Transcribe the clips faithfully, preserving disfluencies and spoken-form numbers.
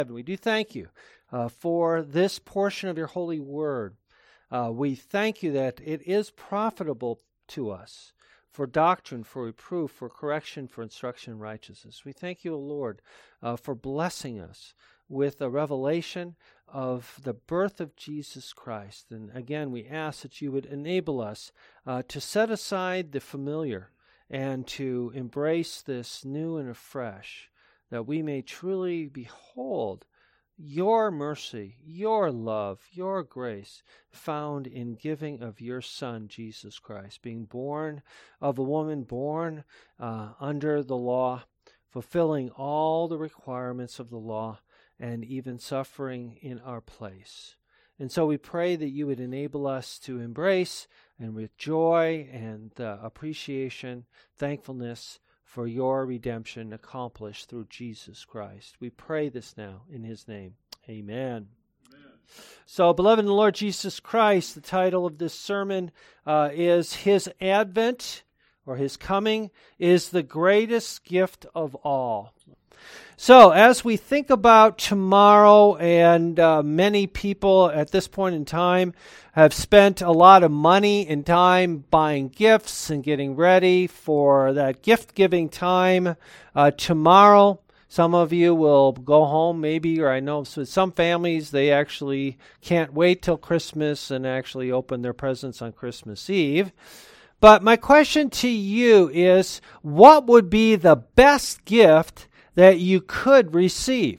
We do thank you uh, for this portion of your holy word. Uh, we thank you that it is profitable to us for doctrine, for reproof, for correction, for instruction in righteousness. We thank you, O Lord, uh, for blessing us with a revelation of the birth of Jesus Christ. And again, we ask that you would enable us uh, to set aside the familiar and to embrace this new and afresh, that we may truly behold your mercy, your love, your grace found in giving of your Son, Jesus Christ, being born of a woman, born uh, under the law, fulfilling all the requirements of the law, and even suffering in our place. And so we pray that you would enable us to embrace, and with joy and uh, appreciation, thankfulness, for your redemption accomplished through Jesus Christ. We pray this now in his name. Amen. Amen. So, beloved in the Lord Jesus Christ, the title of this sermon uh, is His Advent, or His Coming, is the greatest gift of all. So, as we think about tomorrow, and uh, many people at this point in time have spent a lot of money and time buying gifts and getting ready for that gift-giving time uh, tomorrow. Some of you will go home maybe, or I know so some families, they actually can't wait till Christmas and actually open their presents on Christmas Eve. But my question to you is, what would be the best gift that you could receive?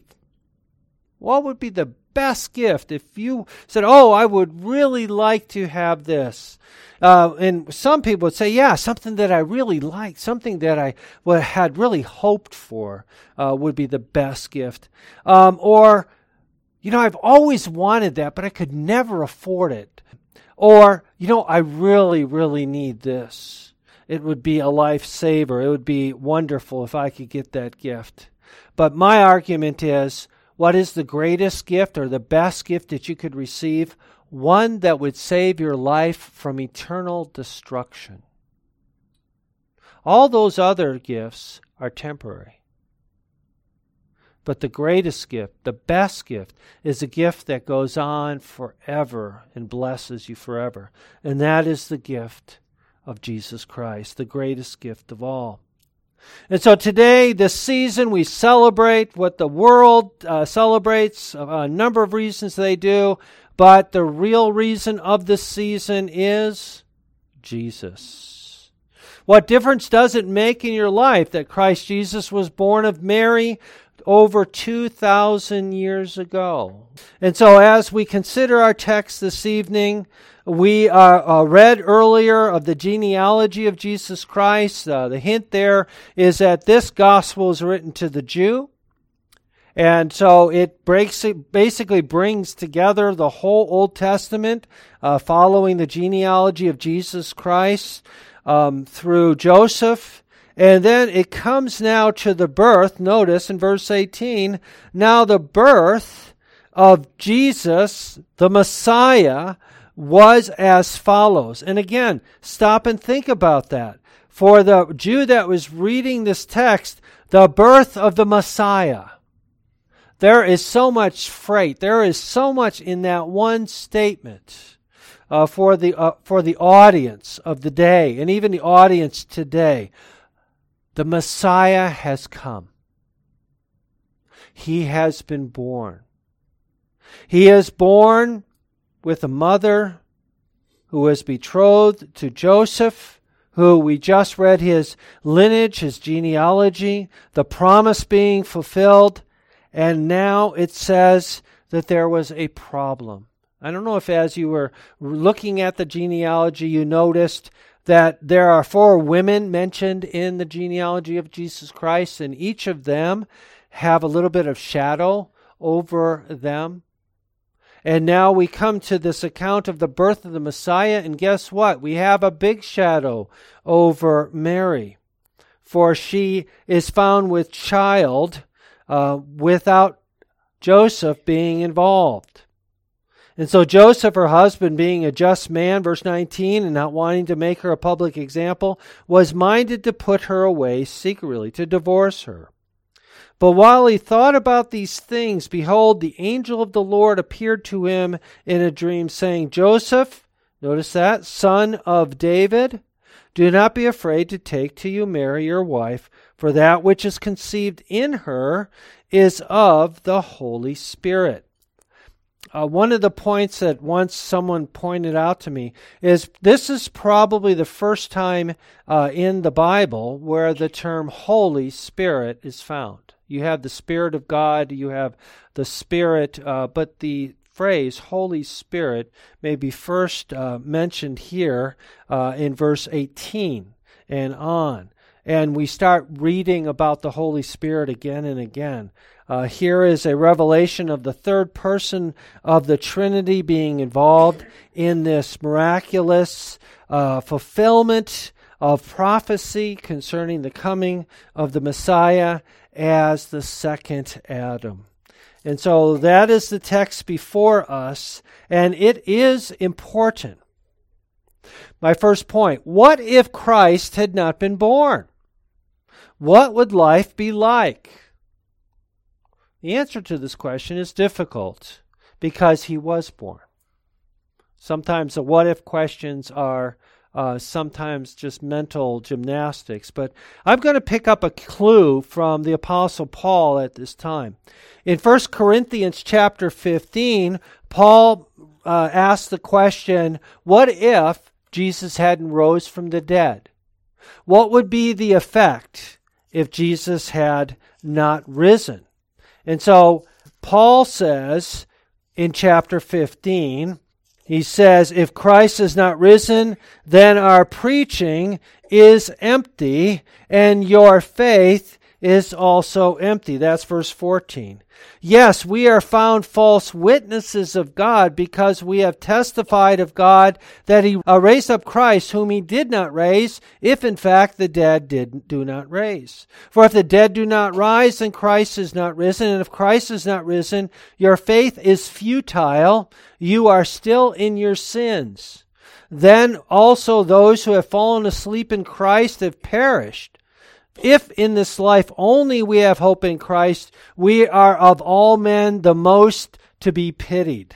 What would be the best gift if you said, oh, I would really like to have this? Uh, and some people would say, yeah, something that I really like, something that I well, had really hoped for uh, would be the best gift. Um, or, you know, I've always wanted that, but I could never afford it. Or, you know, I really, really need this. It would be a lifesaver. It would be wonderful if I could get that gift. But my argument is, what is the greatest gift or the best gift that you could receive? One that would save your life from eternal destruction. All those other gifts are temporary. But the greatest gift, the best gift, is a gift that goes on forever and blesses you forever. And that is the gift of Jesus Christ, the greatest gift of all. And so today, this season, we celebrate what the world uh, celebrates, a number of reasons they do, but the real reason of this season is Jesus. What difference does it make in your life that Christ Jesus was born of Mary over two thousand years ago? And so as we consider our text this evening, we uh, uh, read earlier of the genealogy of Jesus Christ. Uh, the hint there is that this gospel is written to the Jew. And so it breaks, it basically brings together the whole Old Testament uh, following the genealogy of Jesus Christ um, through Joseph. And then it comes now to the birth. Notice in verse eighteen, now the birth of Jesus, the Messiah, was as follows. And again, stop and think about that. For the Jew that was reading this text, the birth of the Messiah. There is so much freight. There is so much in that one statement uh, for the uh, for the audience of the day, and even the audience today. The Messiah has come. He has been born. He is born with a mother who was betrothed to Joseph, who we just read his lineage, his genealogy, the promise being fulfilled, and now it says that there was a problem. I don't know if as you were looking at the genealogy you noticed that there are four women mentioned in the genealogy of Jesus Christ, and each of them have a little bit of shadow over them. And now we come to this account of the birth of the Messiah, and guess what? We have a big shadow over Mary, for she is found with child uh, without Joseph being involved. And so Joseph, her husband, being a just man, verse nineteen, and not wanting to make her a public example, was minded to put her away secretly, to divorce her. But while he thought about these things, behold, the angel of the Lord appeared to him in a dream, saying, Joseph, notice that, son of David, do not be afraid to take to you Mary your wife, for that which is conceived in her is of the Holy Spirit. Uh, one of the points that once someone pointed out to me is this is probably the first time uh, in the Bible where the term Holy Spirit is found. You have the Spirit of God, you have the Spirit, uh, but the phrase Holy Spirit may be first uh, mentioned here uh, in verse eighteen and on. And we start reading about the Holy Spirit again and again. Uh, here is a revelation of the third person of the Trinity being involved in this miraculous uh, fulfillment of prophecy concerning the coming of the Messiah as the second Adam. And so that is the text before us, and it is important. My first point, what if Christ had not been born? What would life be like? The answer to this question is difficult because he was born. Sometimes the what if questions are uh, sometimes just mental gymnastics, but I'm going to pick up a clue from the Apostle Paul at this time. In First Corinthians chapter fifteen, Paul uh, asked the question, what if Jesus hadn't rose from the dead? What would be the effect if Jesus had not risen? And so Paul says in chapter fifteen, he says, if Christ is not risen, then our preaching is empty, and your faith is also empty. That's verse fourteen. Yes, we are found false witnesses of God because we have testified of God that he raised up Christ whom he did not raise, if in fact the dead did, do not raise. For if the dead do not rise, then Christ is not risen. And if Christ is not risen, your faith is futile. You are still in your sins. Then also those who have fallen asleep in Christ have perished. If in this life only we have hope in Christ, we are of all men the most to be pitied.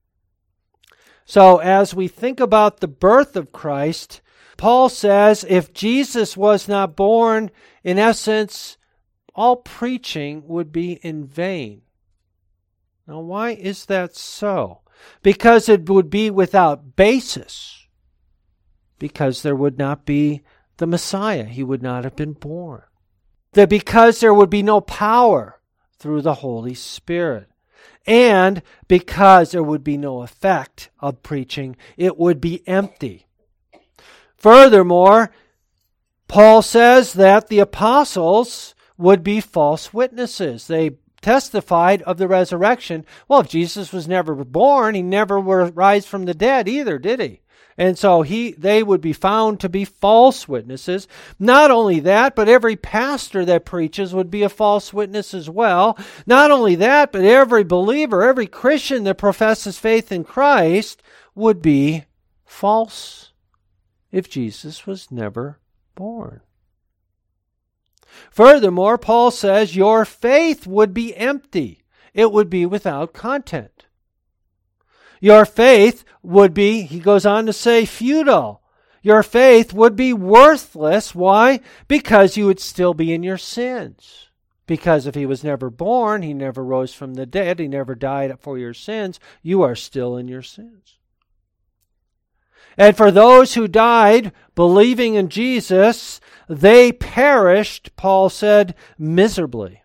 So as we think about the birth of Christ, Paul says if Jesus was not born, in essence, all preaching would be in vain. Now why is that so? Because it would be without basis. Because there would not be the Messiah. He would not have been born. That because there would be no power through the Holy Spirit. And because there would be no effect of preaching, it would be empty. Furthermore, Paul says that the apostles would be false witnesses. They testified of the resurrection. Well, if Jesus was never born, he never will rise from the dead either, did he? And so he, they would be found to be false witnesses. Not only that, but every pastor that preaches would be a false witness as well. Not only that, but every believer, every Christian that professes faith in Christ would be false if Jesus was never born. Furthermore, Paul says your faith would be empty. It would be without content. Your faith would be, he goes on to say, futile. Your faith would be worthless. Why? Because you would still be in your sins. Because if he was never born, he never rose from the dead, he never died for your sins, you are still in your sins. And for those who died believing in Jesus, they perished, Paul said, miserably.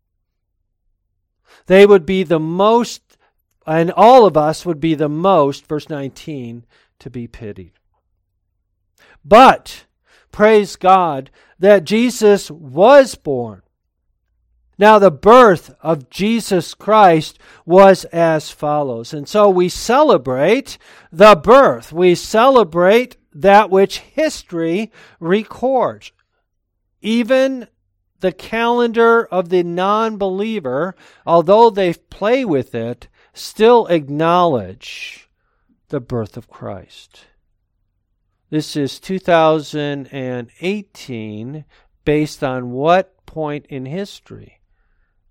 They would be the most, and all of us would be the most, verse nineteen, to be pitied. But, praise God, that Jesus was born. Now, the birth of Jesus Christ was as follows. And so we celebrate the birth. We celebrate that which history records. Even the calendar of the non-believer, although they play with it, still acknowledge the birth of Christ. This is two thousand eighteen, based on what point in history?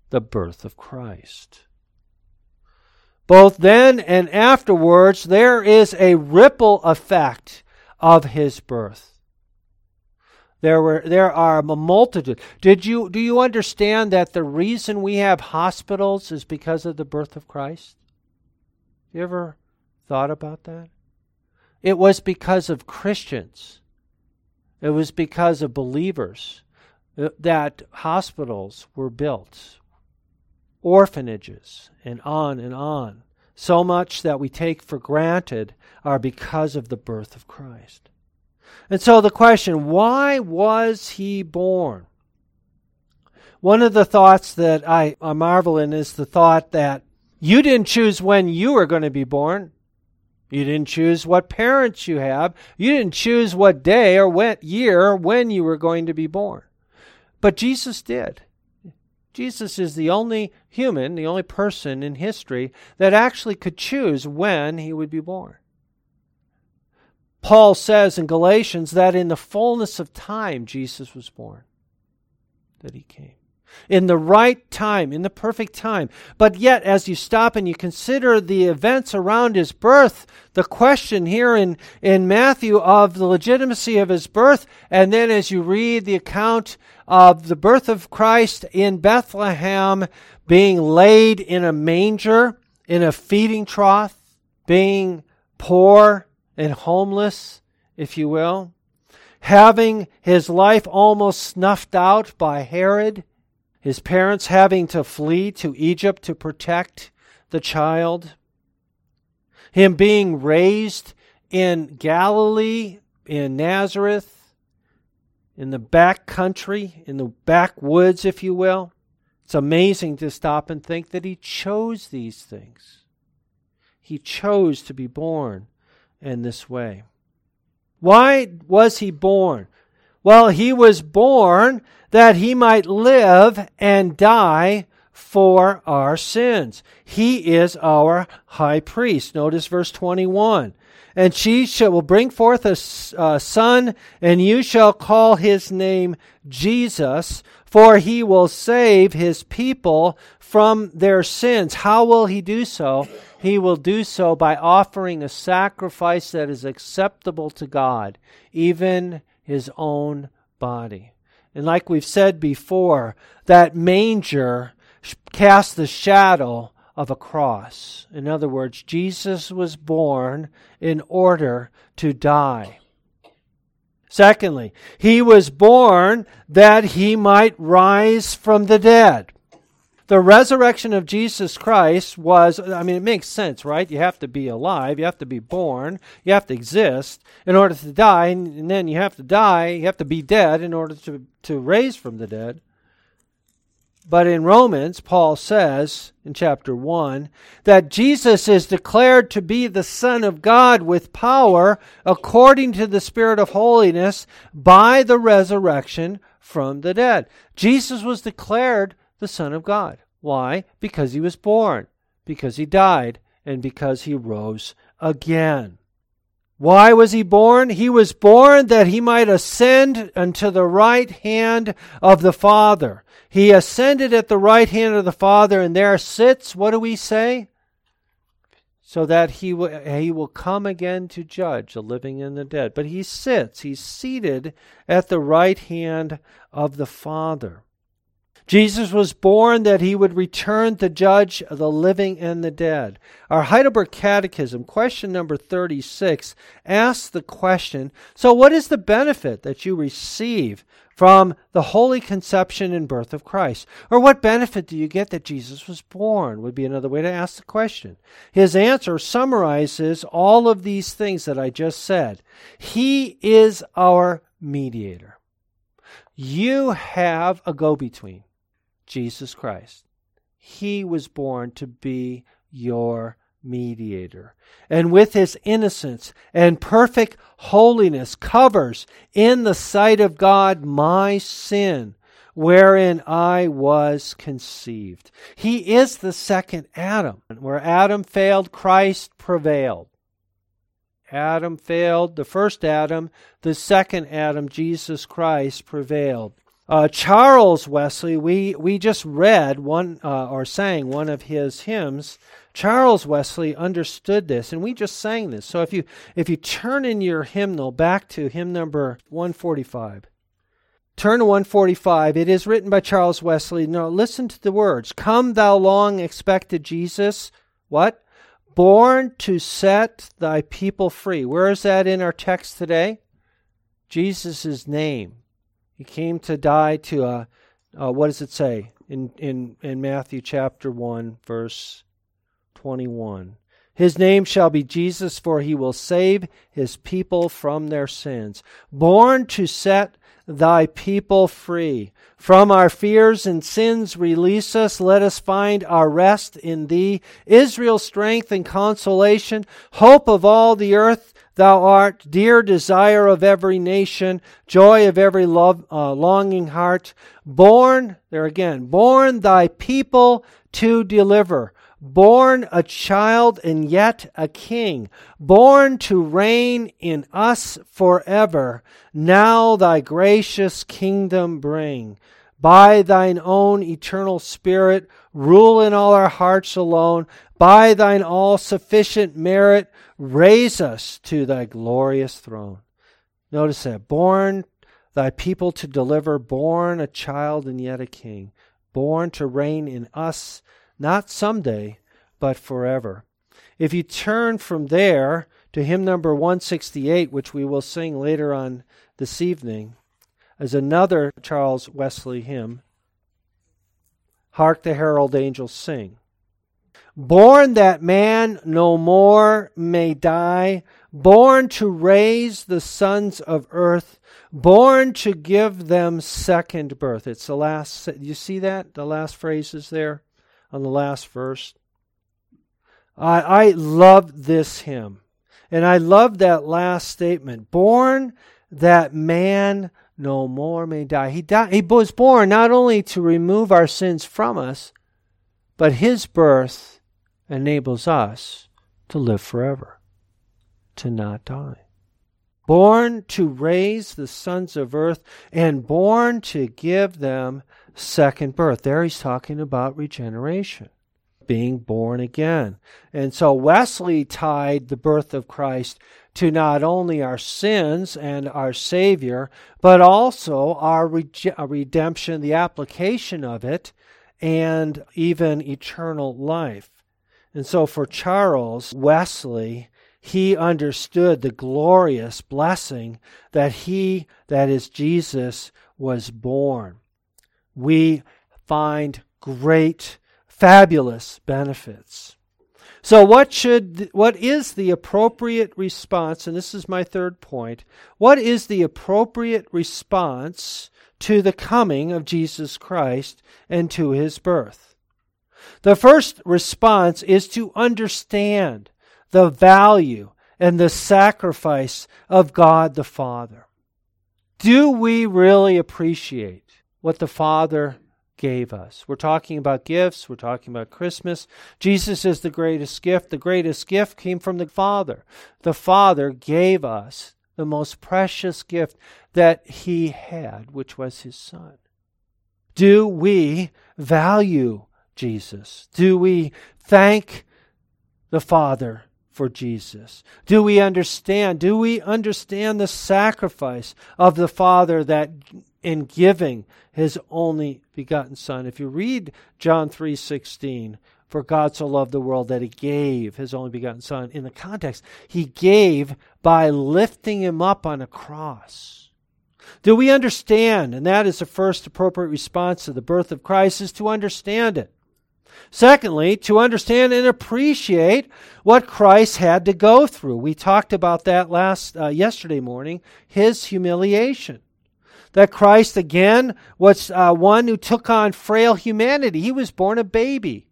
the birth of Christ. Both then and afterwards, there is a ripple effect of his birth. There were there are a multitude. Did you do you understand that the reason we have hospitals is because of the birth of Christ? You ever thought about that? It was because of Christians. It was because of believers that hospitals were built, orphanages, and on and on. So much that we take for granted are because of the birth of Christ. And so the question, why was he born? One of the thoughts that I, I marvel in is the thought that you didn't choose when you were going to be born. You didn't choose what parents you have. You didn't choose what day or what year when you were going to be born. But Jesus did. Jesus is the only human, the only person in history that actually could choose when he would be born. Paul says in Galatians that in the fullness of time Jesus was born, that he came. In the right time, in the perfect time. But yet, as you stop and you consider the events around his birth, the question here in, in Matthew of the legitimacy of his birth, and then as you read the account of the birth of Christ in Bethlehem, being laid in a manger, in a feeding trough, being poor and homeless, if you will, having his life almost snuffed out by Herod, his parents having to flee to Egypt to protect the child, him being raised in Galilee, in Nazareth, in the back country, in the backwoods, if you will. It's amazing to stop and think that he chose these things. He chose to be born in this way. Why was he born? Well, he was born that he might live and die for our sins. He is our high priest. Notice verse twenty-one. And she shall will bring forth a uh, son, and you shall call his name Jesus, for he will save his people from their sins. How will he do so? He will do so by offering a sacrifice that is acceptable to God, even his own body. And like we've said before, that manger casts the shadow of a cross. In other words, Jesus was born in order to die. Secondly, he was born that he might rise from the dead. The resurrection of Jesus Christ was, I mean, it makes sense, right? You have to be alive, you have to be born, you have to exist in order to die, and then you have to die, you have to be dead in order to, to raise from the dead. But in Romans, Paul says in chapter one that Jesus is declared to be the Son of God with power according to the Spirit of holiness by the resurrection from the dead. Jesus was declared the Son of God. Why? Because he was born, because he died, and because he rose again. Why was he born? He was born that he might ascend unto the right hand of the Father. He ascended at the right hand of the Father, and there sits, what do we say? So that he will, he will come again to judge the living and the dead. But he sits, he's seated at the right hand of the Father. Jesus was born that he would return to judge the living and the dead. Our Heidelberg Catechism, question number thirty-six, asks the question, so what is the benefit that you receive from the holy conception and birth of Christ? Or what benefit do you get that Jesus was born? Would be another way to ask the question. His answer summarizes all of these things that I just said. He is our mediator. You have a go-between. Jesus Christ. He was born to be your mediator. And with his innocence and perfect holiness covers in the sight of God my sin, wherein I was conceived. He is the second Adam. Where Adam failed, Christ prevailed. Adam failed, the first Adam, the second Adam, Jesus Christ, prevailed. Uh, Charles Wesley, we, we just read one uh, or sang one of his hymns. Charles Wesley understood this, and we just sang this. So if you if you turn in your hymnal back to hymn number one forty-five, turn to one forty-five. It is written by Charles Wesley. Now listen to the words. Come, thou long expected Jesus. What? Born to set thy people free. Where is that in our text today? Jesus' name. He came to die to, uh, uh, what does it say in, in, in Matthew chapter one, verse twenty-one? His name shall be Jesus, for he will save his people from their sins. Born to set thy people free. From our fears and sins release us. Let us find our rest in thee. Israel's strength and consolation, hope of all the earth. Thou art dear desire of every nation, joy of every love, uh, longing heart. Born, there again, born thy people to deliver. Born a child and yet a king. Born to reign in us forever. Now thy gracious kingdom bring. By thine own eternal Spirit, rule in all our hearts alone. By thine all-sufficient merit, raise us to thy glorious throne. Notice that. Born thy people to deliver, born a child and yet a king. Born to reign in us, not someday, but forever. If you turn from there to hymn number one sixty-eight, which we will sing later on this evening, as another Charles Wesley hymn, Hark the Herald Angels Sing. Born that man no more may die, born to raise the sons of earth, born to give them second birth. It's the last, you see that? The last phrase is there on the last verse. I, I love this hymn. And I love that last statement. Born that man no more may die. He died, he was born not only to remove our sins from us, but his birth enables us to live forever, to not die. Born to raise the sons of earth and born to give them second birth. There he's talking about regeneration, being born again. And so Wesley tied the birth of Christ to not only our sins and our Savior, but also our rege- redemption, the application of it, and even eternal life. And so for Charles Wesley, he understood the glorious blessing that he, that is Jesus, was born. We find great, fabulous benefits. So what should, what is the appropriate response? And this is my third point. What is the appropriate response to the coming of Jesus Christ and to his birth? The first response is to understand the value and the sacrifice of God the Father. Do we really appreciate what the Father gave us? We're talking about gifts. We're talking about Christmas. Jesus is the greatest gift. The greatest gift came from the Father. The Father gave us the most precious gift that he had, which was his Son. Do we value Jesus? Do we thank the Father for Jesus? Do we understand? Do we understand the sacrifice of the Father that in giving his only begotten Son? If you read John three sixteen, for God so loved the world that he gave his only begotten Son, in the context, he gave by lifting him up on a cross. Do we understand? And that is the first appropriate response to the birth of Christ, is to understand it. Secondly, to understand and appreciate what Christ had to go through. We talked about that last uh, yesterday morning, his humiliation. That Christ, again, was uh, one who took on frail humanity. He was born a baby.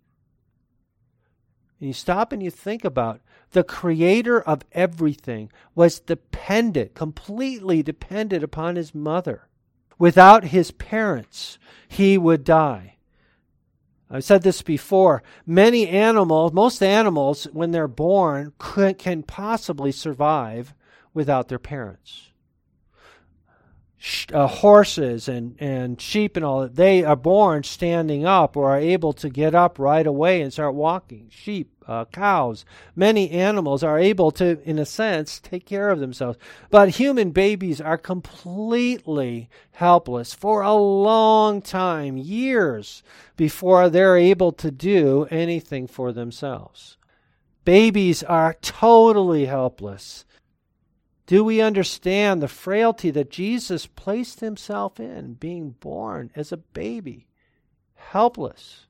And you stop and you think about the creator of everything was dependent, completely dependent upon his mother. Without his parents, he would die. I've said this before. Many animals, most animals, when they're born, could, can possibly survive without their parents. sh- uh, horses and, and sheep and all that, they are born standing up or are able to get up right away and start walking. Sheep, uh, cows, many animals are able to, in a sense, take care of themselves. But human babies are completely helpless for a long time, years, before they're able to do anything for themselves. Babies are totally helpless. Do we understand the frailty that Jesus placed himself in, being born as a baby, helpless,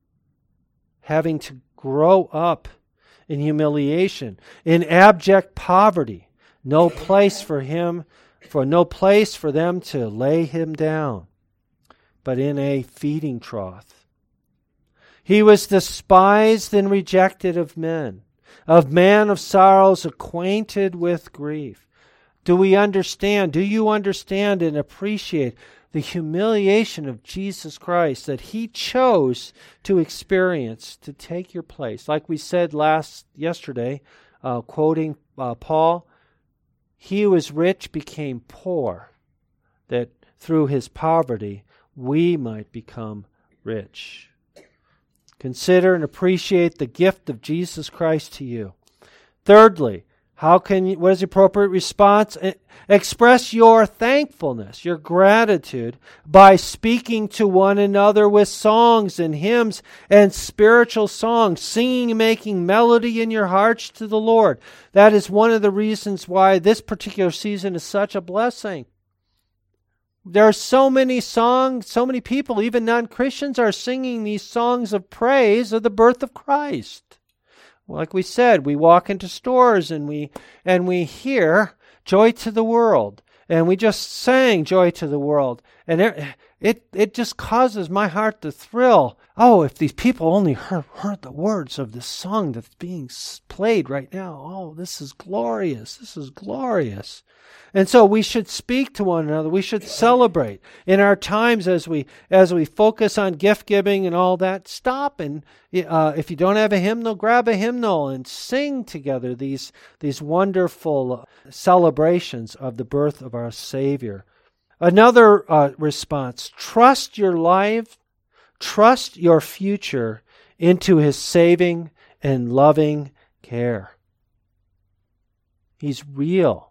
having to grow up in humiliation, in abject poverty, no place for him, for no place for them to lay him down, but in a feeding trough. He was despised and rejected of men, of man of sorrows, acquainted with grief. Do we understand? Do you understand and appreciate the humiliation of Jesus Christ that he chose to experience to take your place? Like we said last yesterday, uh, quoting uh, Paul, he who was rich became poor, that through his poverty we might become rich. Consider and appreciate the gift of Jesus Christ to you. Thirdly, how can you, what is the appropriate response? Express your thankfulness, your gratitude, by speaking to one another with songs and hymns and spiritual songs, singing and making melody in your hearts to the Lord. That is one of the reasons why this particular season is such a blessing. There are so many songs, so many people, even non-Christians, are singing these songs of praise of the birth of Christ. Like we said, we walk into stores and we and we hear "Joy to the World," and we just sang "Joy to the World," and it it, it just causes my heart to thrill. Oh, if these people only heard, heard the words of this song that's being played right now. Oh, this is glorious. This is glorious. And so we should speak to one another. We should celebrate. In our times as we as we focus on gift giving and all that, stop and uh, if you don't have a hymnal, grab a hymnal and sing together these, these wonderful celebrations of the birth of our Savior. Another uh, response, trust your life, trust your future into his saving and loving care. He's real.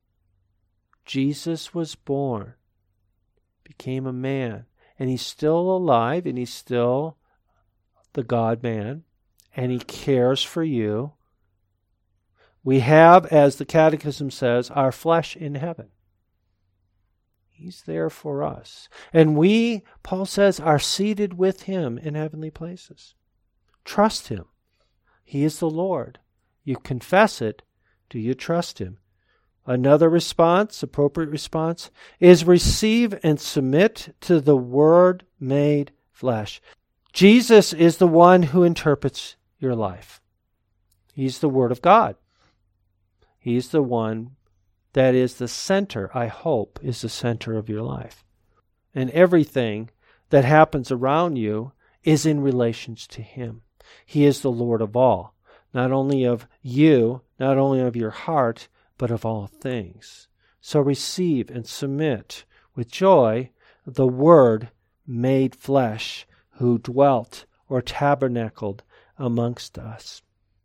Jesus was born, became a man, and he's still alive, and he's still the God-man, and he cares for you. We have, as the Catechism says, our flesh in heaven. He's there for us. And we, Paul says, are seated with him in heavenly places. Trust him. He is the Lord. You confess it. Do you trust him? Another response, appropriate response, is receive and submit to the Word made flesh. Jesus is the one who interprets your life. He's the Word of God. He's the one that is the center, I hope, is the center of your life. And everything that happens around you is in relations to him. He is the Lord of all, not only of you, not only of your heart, but of all things. So receive and submit with joy the Word made flesh, who dwelt or tabernacled amongst us.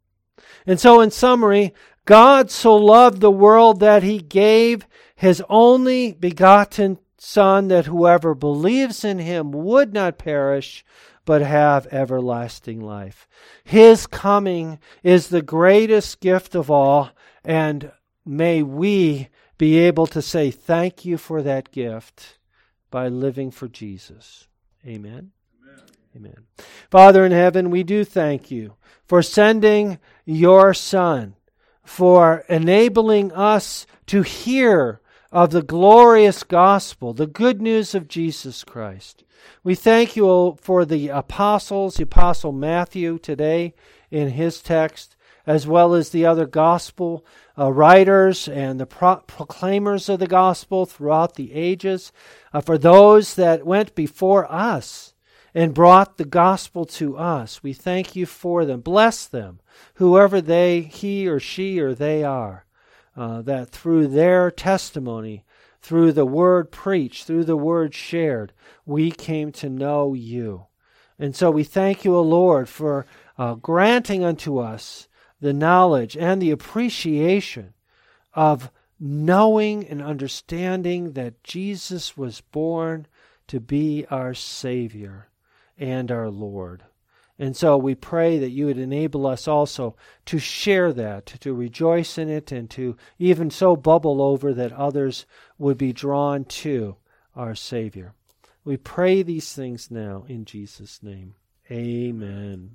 And so in summary, God so loved the world that he gave his only begotten Son, that whoever believes in him would not perish, but have everlasting life. His coming is the greatest gift of all, and may we be able to say thank you for that gift by living for Jesus. Amen. Amen. Amen. Father in heaven, we do thank you for sending your Son, for enabling us to hear of the glorious gospel, the good news of Jesus Christ. We thank you for the apostles, the Apostle Matthew today in his text, as well as the other gospel uh, writers and the pro- proclaimers of the gospel throughout the ages, uh, for those that went before us and brought the gospel to us. We thank you for them. Bless them, whoever they, he or she or they are, uh, that through their testimony through the word preached, through the word shared, we came to know you. And so we thank you, O Lord, for uh, granting unto us the knowledge and the appreciation of knowing and understanding that Jesus was born to be our Savior and our Lord. And so we pray that you would enable us also to share that, to rejoice in it, and to even so bubble over that others would be drawn to our Savior. We pray these things now in Jesus' name. Amen.